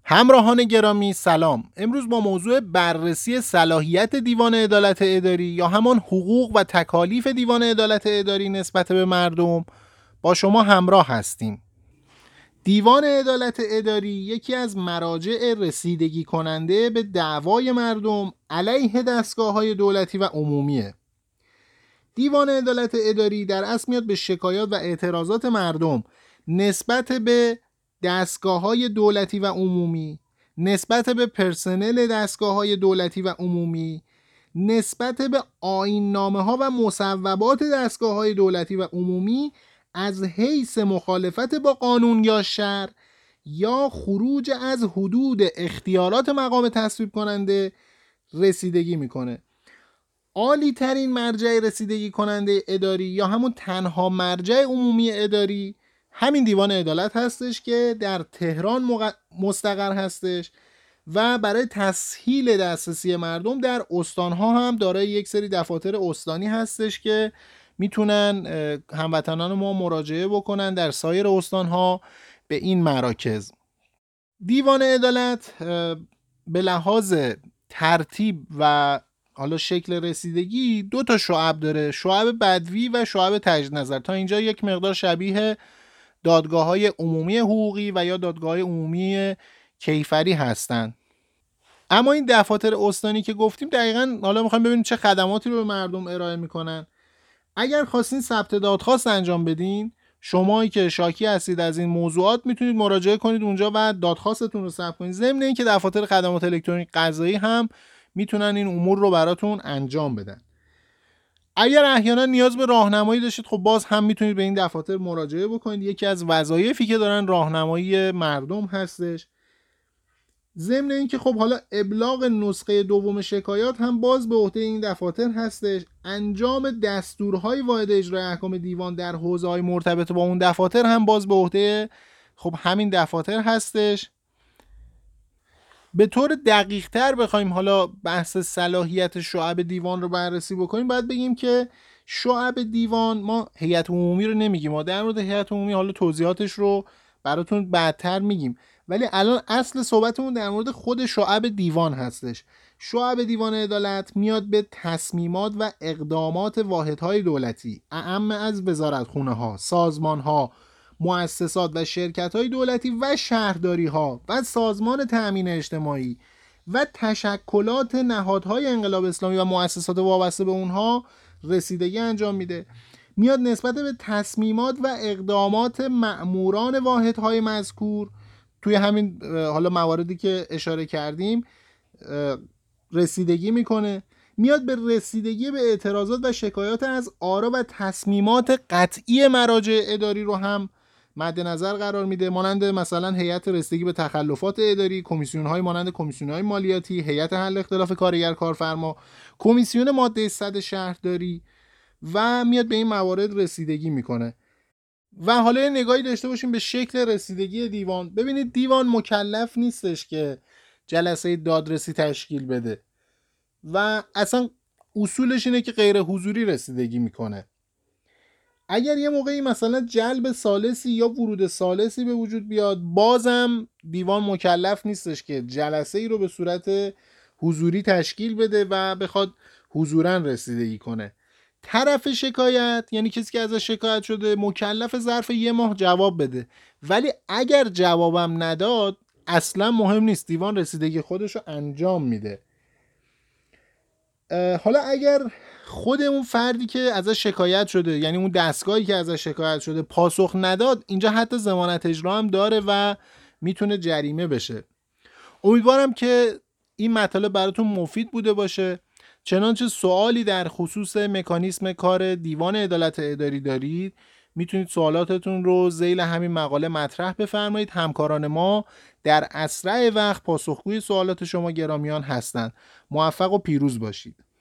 همراهان گرامی سلام. امروز با موضوع بررسی صلاحیت دیوان عدالت اداری یا همان حقوق و تکالیف دیوان عدالت اداری نسبت به مردم با شما همراه هستیم. دیوان عدالت اداری یکی از مراجع رسیدگی کننده به دعوای مردم علیه دستگاه‌های دولتی و عمومیه. دیوان عدالت اداری در اصل میاد به شکایات و اعتراضات مردم نسبت به دستگاه‌های دولتی و عمومی، نسبت به پرسنل دستگاه‌های دولتی و عمومی، نسبت به آیین‌نامه‌ها و مصوبات دستگاه‌های دولتی و عمومی از حیث مخالفت با قانون یا شرع یا خروج از حدود اختیارات مقام تصویب کننده رسیدگی میکنه. عالی ترین مرجع رسیدگی کننده اداری یا همون تنها مرجع عمومی اداری همین دیوان عدالت هستش که در تهران مستقر هستش و برای تسهیل دسترسی مردم در استانها هم دارای یک سری دفاتر استانی هستش که میتونن هموطنان ما مراجعه بکنن در سایر استانها به این مراکز. دیوان عدالت به لحاظ ترتیب و حالا شکل رسیدگی دو تا شعب داره، شعب بدوی و شعب تجدید نظر. تا اینجا یک مقدار شبیه دادگاه‌های عمومی حقوقی و یا دادگاه‌های عمومی کیفری هستند. اما این دفاتر استانی که گفتیم دقیقاً حالا می‌خوایم ببینیم چه خدماتی رو به مردم ارائه می‌کنن. اگر خواستین ثبت دادخواست انجام بدین، شمایی که شاکی هستید از این موضوعات میتونید مراجعه کنید اونجا و دادخواستتون رو ثبت کنید. ضمن اینکه دفاتر خدمات الکترونیک قضایی هم میتونن این امور رو براتون انجام بدن. اگر احیانا نیاز به راهنمایی داشتید خب باز هم میتونید به این دفاتر مراجعه بکنید. یکی از وظایفی که دارن راهنمایی مردم هستش. ضمن اینکه خب حالا ابلاغ نسخه دوم شکایات هم باز به عهده این دفاتر هستش. انجام دستورهای واحد اجرای احکام دیوان در حوزه‌های مرتبط با اون دفاتر هم باز به عهده خب همین دفاتر هستش. به طور دقیق تر بخوایم حالا بحث صلاحیت شعب دیوان رو بررسی بکنیم، باید بگیم که شعب دیوان، ما هیئت عمومی رو نمیگیم، ما در مورد هیئت عمومی حالا توضیحاتش رو براتون بعدتر میگیم، ولی الان اصل صحبتمون در مورد خود شعب دیوان هستش. شعب دیوان عدالت میاد به تصمیمات و اقدامات واحدهای دولتی اعم از وزارتخونه‌ها، سازمان‌ها، مؤسسات و شرکت‌های دولتی و شهرداری‌ها و سازمان تأمین اجتماعی و تشکلات نهادهای انقلاب اسلامی و مؤسسات وابسته به اونها رسیدگی انجام میده. میاد نسبت به تصمیمات و اقدامات مأموران واحدهای مذکور توی همین حالا مواردی که اشاره کردیم رسیدگی میکنه. میاد به رسیدگی به اعتراضات و شکایات از آرا و تصمیمات قطعی مراجع اداری رو هم مد نظر قرار میده، مانند مثلا هیئت رسیدگی به تخلفات اداری، کمیسیون‌های مانند کمیسیون‌های مالیاتی، هیئت حل اختلاف کارگر کارفرما، کمیسیون ماده 100 شهرداری و میاد به این موارد رسیدگی میکنه. و حالا یه نگاهی داشته باشیم به شکل رسیدگی دیوان. ببینید دیوان مکلف نیستش که جلسه دادرسی تشکیل بده و اصلا اصولش اینه که غیر حضوری رسیدگی میکنه. اگر یه موقعی مثلا جلب ثالثی یا ورود ثالثی به وجود بیاد، بازم دیوان مکلف نیستش که جلسه ای رو به صورت حضوری تشکیل بده و بخواد حضوراً رسیدگی کنه. طرف شکایت یعنی کسی که ازش شکایت شده مکلف ظرف یه ماه جواب بده، ولی اگر جوابم نداد اصلا مهم نیست، دیوان رسیدگی خودش رو انجام میده. حالا اگر خود اون فردی که ازش شکایت شده، یعنی اون دستگاهی که ازش شکایت شده، پاسخ نداد، اینجا حتی ضمانت اجرا هم داره و میتونه جریمه بشه. امیدوارم که این مطالب براتون مفید بوده باشه. چنانچه سوالی در خصوص مکانیسم کار دیوان عدالت اداری دارید، میتونید سوالاتتون رو ذیل همین مقاله مطرح بفرمایید. همکاران ما در اسرع وقت پاسخگوی سوالات شما گرامیان هستند. موفق و پیروز باشید.